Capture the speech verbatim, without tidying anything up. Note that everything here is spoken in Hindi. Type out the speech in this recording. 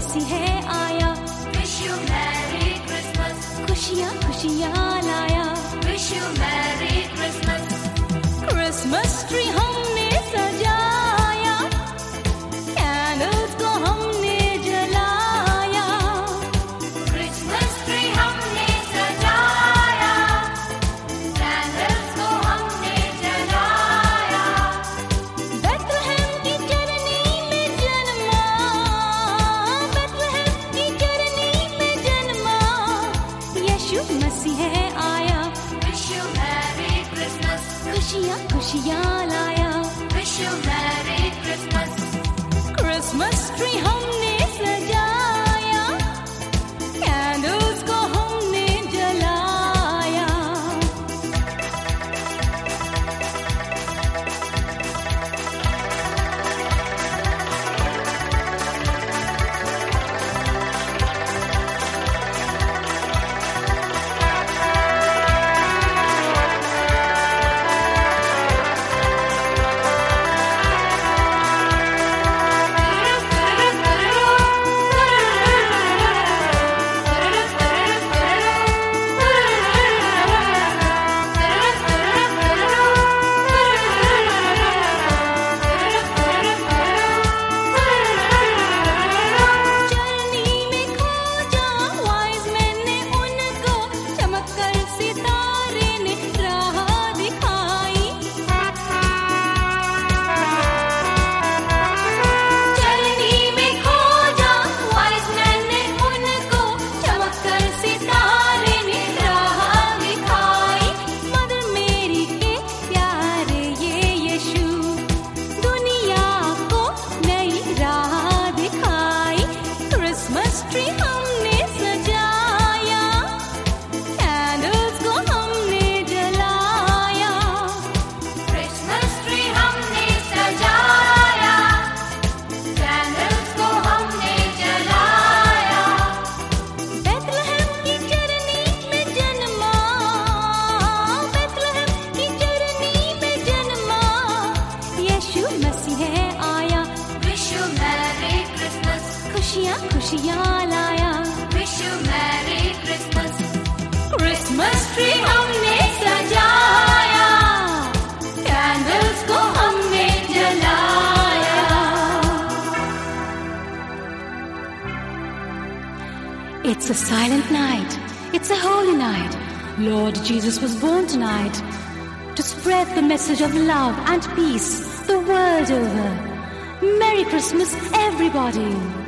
मसीह आया, Wish you Merry Christmas. खुशियाँ खुशियाँ लाया। Wish you Merry Christmas. Christmas tree हमने सजाया, कैंडल्स को हमने जलाया। Christmas tree हमने सजाया, candles को हमने जलाया। बेथलेहम की चरनी में जन्मा, बेथलेहम की चरनी में जन्मा, यीशु मसीह आया, Wish you Merry Christmas. खुशियाँ खुशियाँ लाया। Wish you Merry Christmas. Christmas tree हमने सजाया, कैंडल्स को हमने जलाया। चरनी में खोजा वाइज मैन ने उनको, चमक कर सितारे ने राह दिखाई। चरनी में खोजा wise men ने उनको, चमक कर सितारे ने राह दिखाई। मदर मेरी के प्यारे ये यीशु, दुनिया को नई राह दिखाई। क्रिसमस ट्री हमने सजाया, कैंडल्स को हमने जलाया। Christmas tree हमने सजाया, candles को हमने जलाया। बेथलेहम की चरनी में जन्मा, बेथलेहम की चरनी में जन्मा, यीशु मसीह आया, Wish you Merry Christmas. खुशियाँ खुशियाँ लाया। Wish you Merry Christmas. Christmas tree हमने सजाया, कैंडल्स को हमने जलाया। It's a silent night, it's a holy night. Lord Jesus was born tonight to spread the message of love and peace the world over. Merry Christmas, everybody.